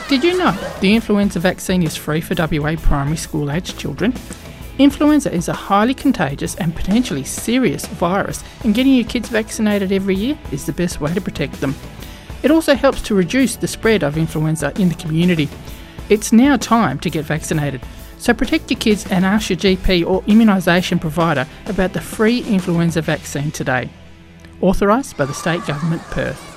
Did you know the influenza vaccine is free for WA primary school aged children? Influenza is a highly contagious and potentially serious virus, and getting your kids vaccinated every year is the best way to protect them. It also helps to reduce the spread of influenza in the community. It's now time to get vaccinated, so protect your kids and ask your GP or immunisation provider about the free influenza vaccine today. Authorised by the State Government, Perth.